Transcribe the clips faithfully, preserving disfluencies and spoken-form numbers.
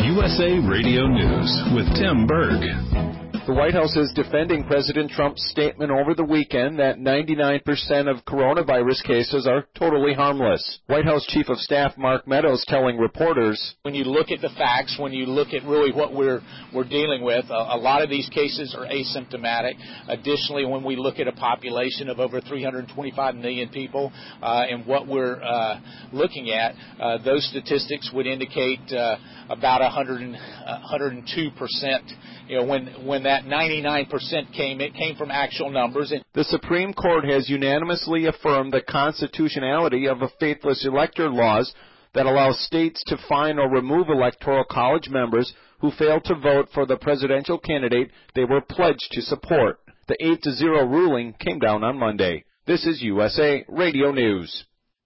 U S A Radio News with Tim Berg. The White House is defending President Trump's statement over the weekend that ninety-nine percent of coronavirus cases are totally harmless. White House Chief of Staff Mark Meadows telling reporters, when you look at the facts, when you look at really what we're we're dealing with, a, a lot of these cases are asymptomatic. Additionally, when we look at a population of over three hundred twenty-five million people uh, and what we're uh, looking at, uh, those statistics would indicate uh, about one hundred, one hundred two percent. You know, when when that ninety-nine percent came, it came from actual numbers. And the Supreme Court has unanimously affirmed the constitutionality of a faithless elector laws that allow states to fine or remove electoral college members who fail to vote for the presidential candidate they were pledged to support. The eight to zero ruling came down on Monday. This is U S A Radio News.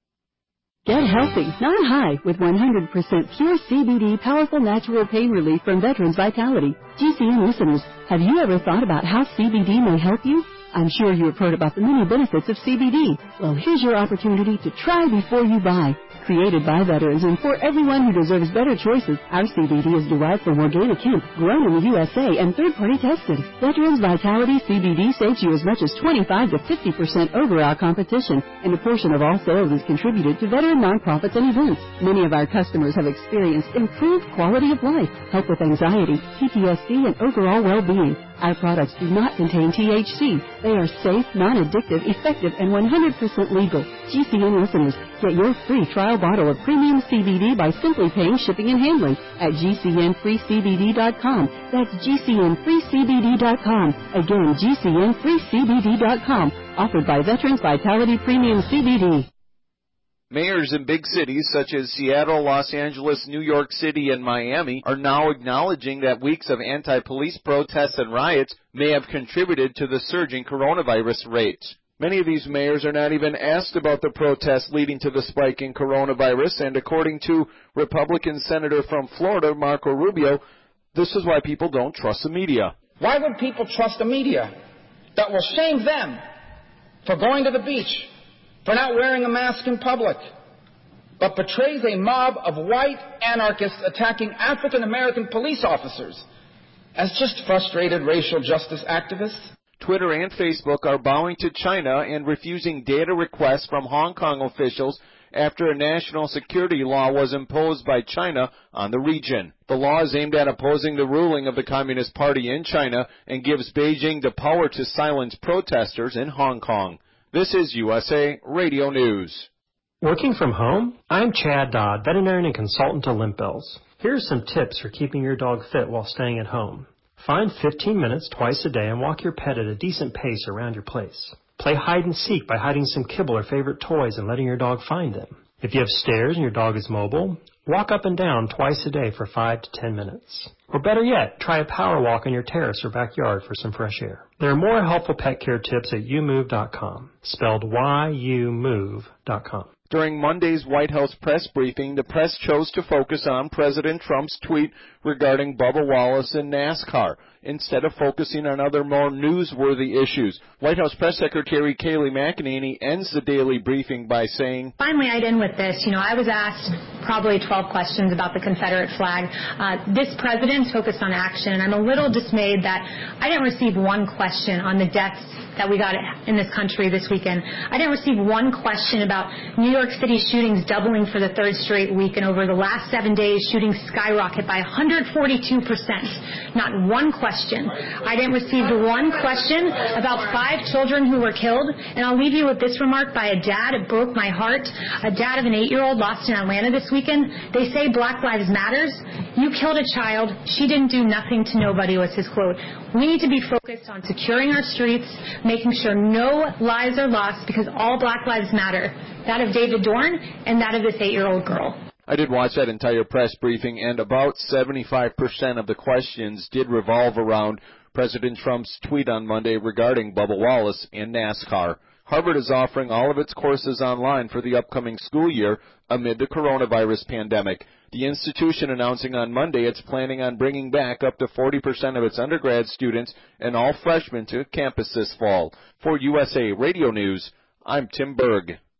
Get healthy, not high, with one hundred percent pure C B D powerful natural pain relief from Veterans Vitality. G C N listeners, have you ever thought about how C B D may help you? I'm sure you have heard about the many benefits of C B D. Well, here's your opportunity to try before you buy. Created by veterans and for everyone who deserves better choices, our C B D is derived from organic hemp, grown in the U S A and third-party tested. Veterans Vitality C B D saves you as much as twenty-five to fifty percent over our competition, and a portion of all sales is contributed to veteran nonprofits and events. Many of our customers have experienced improved quality of life, help with anxiety, P T S D, and overall well-being. Our products do not contain T H C. They are safe, non-addictive, effective, and one hundred percent legal. G C N listeners, get your free trial bottle of premium C B D by simply paying shipping and handling at G C N free C B D dot com. That's G C N free C B D dot com. Again, G C N free C B D dot com. Offered by Veterans Vitality Premium C B D. Mayors in big cities such as Seattle, Los Angeles, New York City, and Miami are now acknowledging that weeks of anti-police protests and riots may have contributed to the surging coronavirus rates. Many of these mayors are not even asked about the protests leading to the spike in coronavirus, and according to Republican Senator from Florida, Marco Rubio, this is why people don't trust the media. Why would people trust the media that will shame them for going to the beach, for not wearing a mask in public, but portrays a mob of white anarchists attacking African-American police officers as just frustrated racial justice activists? Twitter and Facebook are bowing to China and refusing data requests from Hong Kong officials after a national security law was imposed by China on the region. The law is aimed at opposing the ruling of the Communist Party in China and gives Beijing the power to silence protesters in Hong Kong. This is U S A Radio News. Working from home? I'm Chad Dodd, veterinarian and consultant to Limp Bills. Here are some tips for keeping your dog fit while staying at home. Find fifteen minutes twice a day and walk your pet at a decent pace around your place. Play hide and seek by hiding some kibble or favorite toys and letting your dog find them. If you have stairs and your dog is mobile, walk up and down twice a day for five to ten minutes. Or better yet, try a power walk on your terrace or backyard for some fresh air. There are more helpful pet care tips at you move dot com, spelled Y U move dot com. During Monday's White House press briefing, the press chose to focus on President Trump's tweet regarding Bubba Wallace and NASCAR, instead of focusing on other more newsworthy issues. White House Press Secretary Kayleigh McEnany ends the daily briefing by saying, finally, I'd end with this. You know, I was asked probably twelve questions about the Confederate flag. Uh, this president focused on action, and I'm a little dismayed that I didn't receive one question on the deaths that we got in this country this weekend. I didn't receive one question about New York City shootings doubling for the third straight week, and over the last seven days, shootings skyrocket by one hundred forty-two percent. Not one question. I didn't receive one question about five children who were killed, and I'll leave you with this remark by a dad. It broke my heart. A dad of an eight-year-old lost in Atlanta this weekend. They say Black Lives Matters. You killed a child. She didn't do nothing to nobody, was his quote. We need to be focused on securing our streets, making sure no lives are lost, because all Black Lives matter. That of David Dorn and that of this eight-year-old girl. I did watch that entire press briefing, and about seventy-five percent of the questions did revolve around President Trump's tweet on Monday regarding Bubba Wallace and NASCAR. Harvard is offering all of its courses online for the upcoming school year amid the coronavirus pandemic. The institution announcing on Monday it's planning on bringing back up to forty percent of its undergrad students and all freshmen to campus this fall. For U S A Radio News, I'm Tim Berg.